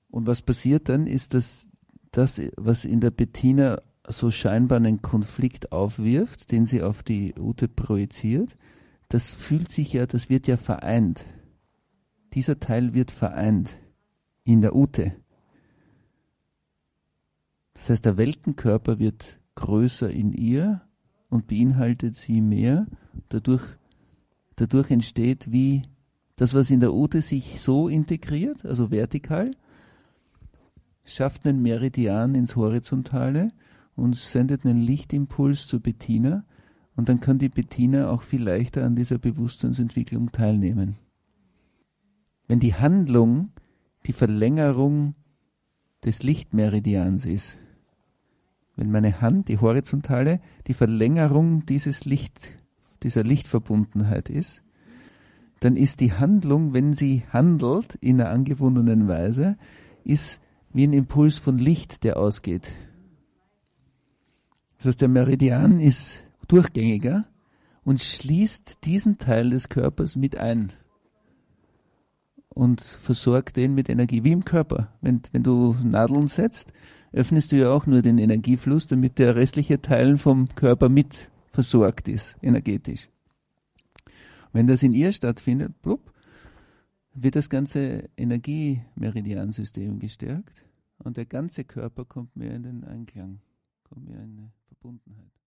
Und was passiert dann, ist, dass das, was in der Bettina so scheinbar einen Konflikt aufwirft, den sie auf die Ute projiziert, das wird ja vereint. Dieser Teil wird vereint in der Ute. Das heißt, der Weltenkörper wird größer in ihr und beinhaltet sie mehr. Dadurch entsteht wie das, was in der Ute sich so integriert, also vertikal, schafft einen Meridian ins Horizontale und sendet einen Lichtimpuls zur Bettina. Und dann kann die Bettina auch viel leichter an dieser Bewusstseinsentwicklung teilnehmen. Wenn die Handlung die Verlängerung des Lichtmeridians ist, wenn meine Hand, die horizontale, die Verlängerung dieser Lichtverbundenheit ist, dann ist die Handlung, wenn sie handelt in einer angewundenen Weise, ist wie ein Impuls von Licht, der ausgeht. Das heißt, der Meridian ist durchgängiger und schließt diesen Teil des Körpers mit ein und versorgt den mit Energie, wie im Körper. Wenn du Nadeln setzt, öffnest du ja auch nur den Energiefluss, damit der restliche Teil vom Körper mit versorgt ist, energetisch. Wenn das in ihr stattfindet, wird das ganze Energiemeridiansystem gestärkt und der ganze Körper kommt mehr in den Einklang, kommt mehr in eine Verbundenheit.